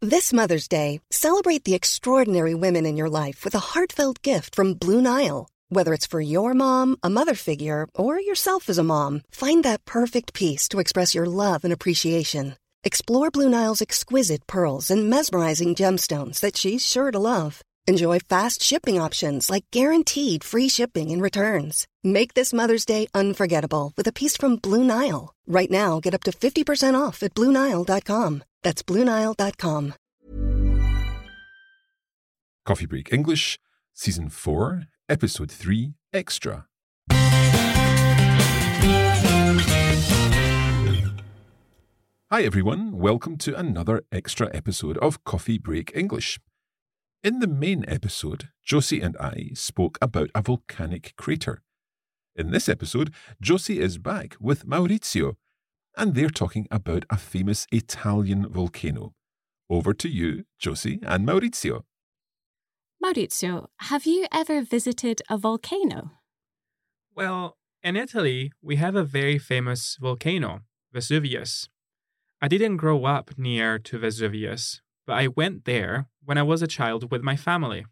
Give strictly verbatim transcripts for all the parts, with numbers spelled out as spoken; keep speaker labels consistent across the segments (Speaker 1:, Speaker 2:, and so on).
Speaker 1: This Mother's Day, celebrate the extraordinary women in your life with a heartfelt gift from Blue Nile. Whether it's for your mom, a mother figure, or yourself as a mom, find that perfect piece to express your love and appreciation. Explore Blue Nile's exquisite pearls and mesmerizing gemstones that she's sure to love. Enjoy fast shipping options like guaranteed free shipping and returns. Make this Mother's Day unforgettable with a piece from Blue Nile. Right now, get up to fifty percent off at Blue Nile dot com. That's Blue Nile dot com.
Speaker 2: Coffee Break English, Season four, Episode three, Extra. Hi everyone, welcome to another extra episode of Coffee Break English. In the main episode, Josie and I spoke about a volcanic crater. In this episode, Josie is back with Maurizio, and they're talking about a famous Italian volcano. Over to you, Josie and Maurizio.
Speaker 3: Maurizio, have you ever visited a volcano?
Speaker 4: Well, in Italy, we have a very famous volcano, Vesuvius. I didn't grow up near to Vesuvius, but I went there when I was a child with my family.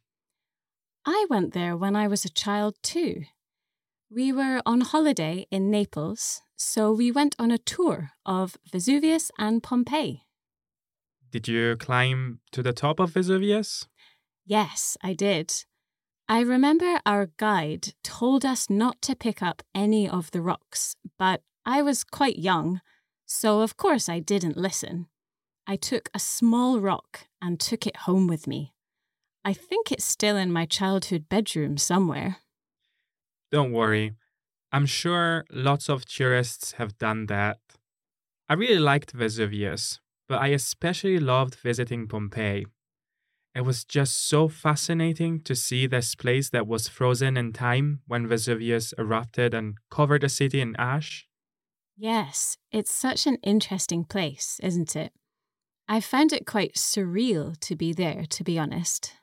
Speaker 3: I went there when I was a child too. We were on holiday in Naples, so we went on a tour of Vesuvius and Pompeii.
Speaker 4: Did you climb to the top of Vesuvius?
Speaker 3: Yes, I did. I remember our guide told us not to pick up any of the rocks, but I was quite young, so of course I didn't listen. I took a small rock and took it home with me. I think it's still in my childhood bedroom somewhere.
Speaker 4: Don't worry. I'm sure lots of tourists have done that. I really liked Vesuvius, but I especially loved visiting Pompeii. It was just so fascinating to see this place that was frozen in time when Vesuvius erupted and covered the city in ash.
Speaker 3: Yes, it's such an interesting place, isn't it? I found it quite surreal to be there, to be honest.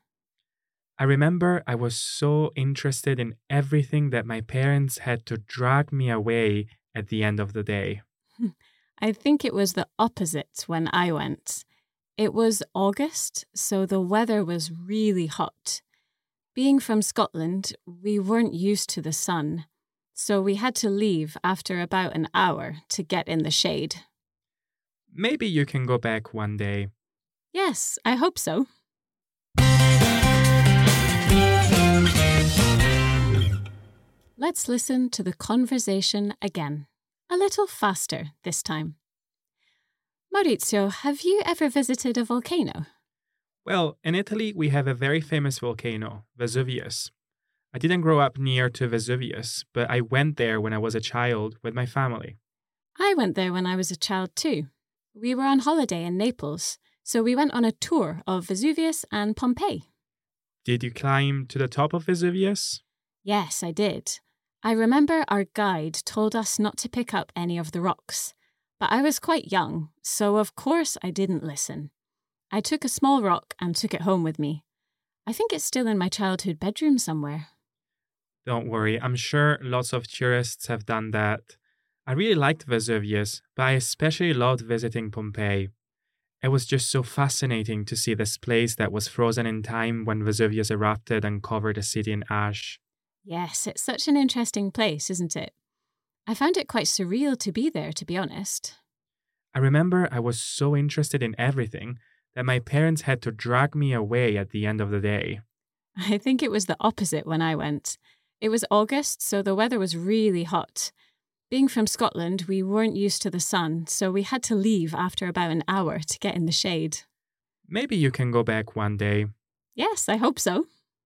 Speaker 4: I remember I was so interested in everything that my parents had to drag me away at the end of the day.
Speaker 3: I think it was the opposite when I went. It was August, so the weather was really hot. Being from Scotland, we weren't used to the sun, so we had to leave after about an hour to get in the shade.
Speaker 4: Maybe you can go back one day.
Speaker 3: Yes, I hope so. Let's listen to the conversation again, a little faster this time. Maurizio, have you ever visited a volcano?
Speaker 4: Well, in Italy, we have a very famous volcano, Vesuvius. I didn't grow up near to Vesuvius, but I went there when I was a child with my family.
Speaker 3: I went there when I was a child too. We were on holiday in Naples, so we went on a tour of Vesuvius and Pompeii.
Speaker 4: Did you climb to the top of Vesuvius?
Speaker 3: Yes, I did. I remember our guide told us not to pick up any of the rocks. But I was quite young, so of course I didn't listen. I took a small rock and took it home with me. I think it's still in my childhood bedroom somewhere.
Speaker 4: Don't worry, I'm sure lots of tourists have done that. I really liked Vesuvius, but I especially loved visiting Pompeii. It was just so fascinating to see this place that was frozen in time when Vesuvius erupted and covered the city in ash.
Speaker 3: Yes, it's such an interesting place, isn't it? I found it quite surreal to be there, to be honest.
Speaker 4: I remember I was so interested in everything that my parents had to drag me away at the end of the day.
Speaker 3: I think it was the opposite when I went. It was August, so the weather was really hot. Being from Scotland, we weren't used to the sun, so we had to leave after about an hour to get in the shade.
Speaker 4: Maybe you can go back one day.
Speaker 3: Yes, I hope so.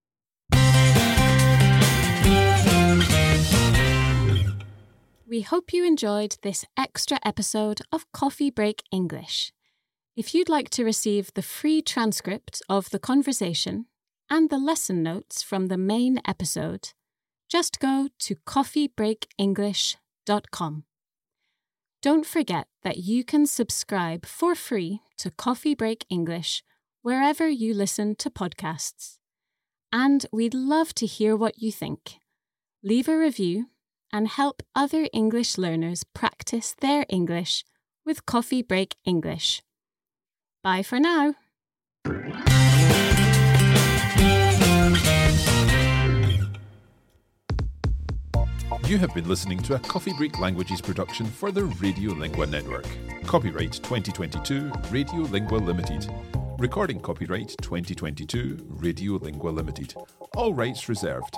Speaker 3: We hope you enjoyed this extra episode of Coffee Break English. If you'd like to receive the free transcript of the conversation and the lesson notes from the main episode, just go to coffee break english dot com. Don't forget that you can subscribe for free to Coffee Break English wherever you listen to podcasts. And we'd love to hear what you think. Leave a review and help other English learners practice their English with Coffee Break English. Bye for now.
Speaker 2: You have been listening to a Coffee Break Languages production for the Radiolingua Network. Copyright twenty twenty-two, Radiolingua Limited. Recording copyright twenty twenty-two, Radiolingua Limited. All rights reserved.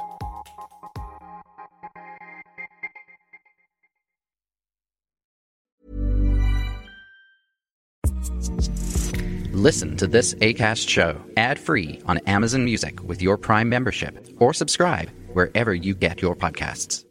Speaker 5: Listen to this Acast show ad-free on Amazon Music with your Prime membership, or subscribe wherever you get your podcasts.